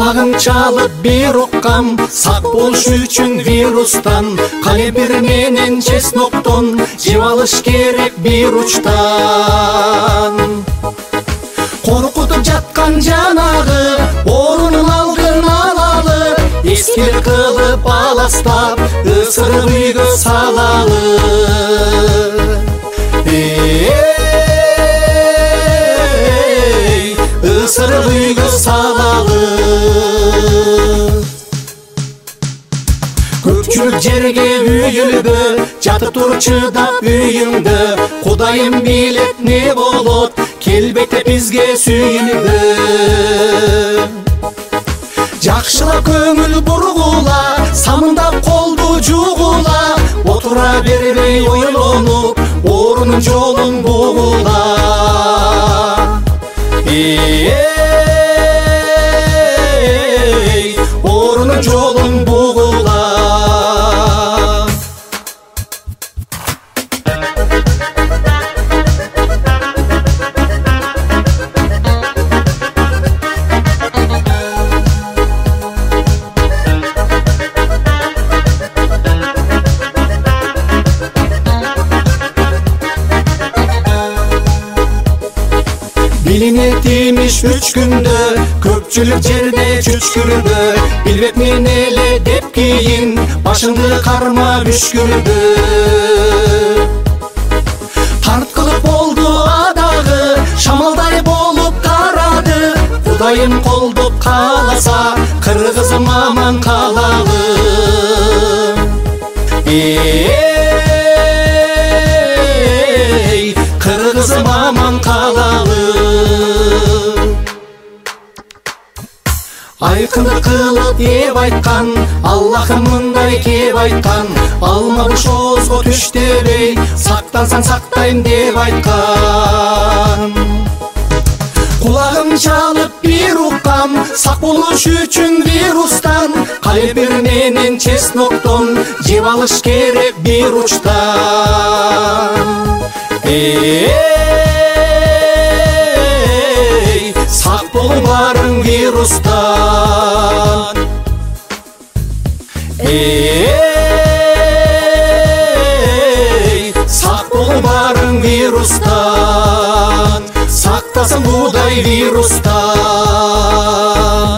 Kulağım çalıp bir uqqam, saq boluş üçün virustan. Kalembir menen çesnokton, jep alış gerek bir uçtan. Korkutup жаткан жанагы, орунун алдын алалы. Эскилик кылып аластап, ысырып үйгө салалы. Isırıp uygu salalı. Көпчүлүк жерге үйүлбө, жатып туруп чыдап үйүңдө. Кудайым билет не болот, келбете бизге сүйүнбө. Жакшылап көңүл бургула, самындап колду жугула. Отура бербей ойлонуп, орунун жолун бугула. Orunun jolun buğula. Bilinet imiş 3 günde, köpçülük jerde çüçkürüdü. Bilbep men ele dep keyin, başыңды карма үшкүрдү. Тарткылык болду адагы, шамалдай болуп карады. Кудайым колдоп кааласа, кыргызым аман калалы. Kırgızım aman kalalı. Айкындык кылып еп айткан, Аллахым мындай кеп айткан. Алма буш оозго түш дебей, сактансаң сактайм деп айткан. Кулагым чалып бир уккам, сак болуш үчүн вирустан. Калембир менен чесноктон, жеп алыш керек бир учтан. Сак болуңарың вирустан. Сак болуңарың вирустан. Сактасың Кудай вирустан.